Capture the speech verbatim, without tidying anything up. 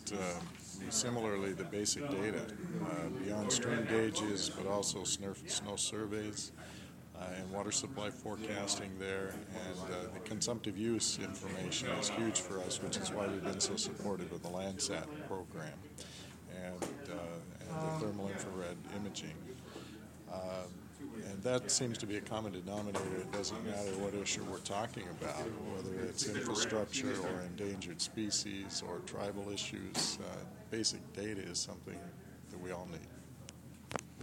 uh, similarly the basic data, uh, beyond stream gauges, but also snow, snow surveys uh, and water supply forecasting there. And uh, the consumptive use information is huge for us, which is why we've been so supportive of the Landsat program and, uh, and the thermal infrared imaging. Uh, And that seems to be a common denominator. It doesn't matter what issue we're talking about, whether it's infrastructure or endangered species or tribal issues. Uh, basic data is something that we all need.